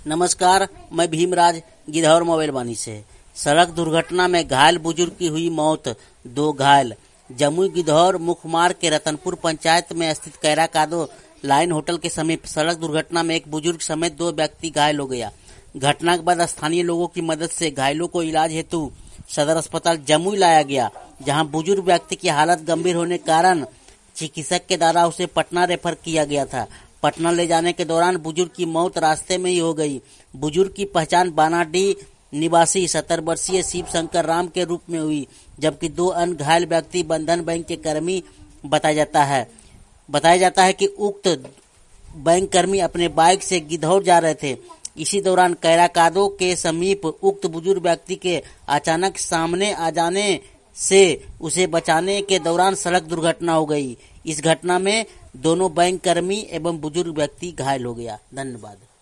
नमस्कार, मैं भीमराज गिद्धौर मोबाइल वानी से। सड़क दुर्घटना में घायल बुजुर्ग की हुई मौत, 2 घायल। जमुई गिद्धौर मुख्य मार्ग के रतनपुर पंचायत में स्थित कैरा कादो लाइन होटल के समीप सड़क दुर्घटना में एक बुजुर्ग समेत 2 व्यक्ति घायल हो गया। घटना के बाद स्थानीय लोगों की मदद से घायलों को इलाज हेतु सदर अस्पताल जमुई लाया गया, जहां बुजुर्ग व्यक्ति की हालत गंभीर होने के कारण चिकित्सक के द्वारा उसे पटना रेफर किया गया था। पटना ले जाने के दौरान बुजुर्ग की मौत रास्ते में ही हो गई। बुजुर्ग की पहचान बानाडीह निवासी 70 वर्षीय शिव शंकर राम के रूप में हुई, जबकि 2 अन्य घायल व्यक्ति बंधन बैंक के कर्मी बताया जाता है कि उक्त बैंक कर्मी अपने बाइक से गिद्धौर जा रहे थे। इसी दौरान कैरा कादो के समीप उक्त बुजुर्ग व्यक्ति के अचानक सामने आ जाने से उसे बचाने के दौरान सड़क दुर्घटना हो गई। इस घटना में दोनों बैंक कर्मी एवं बुजुर्ग व्यक्ति घायल हो गया। धन्यवाद।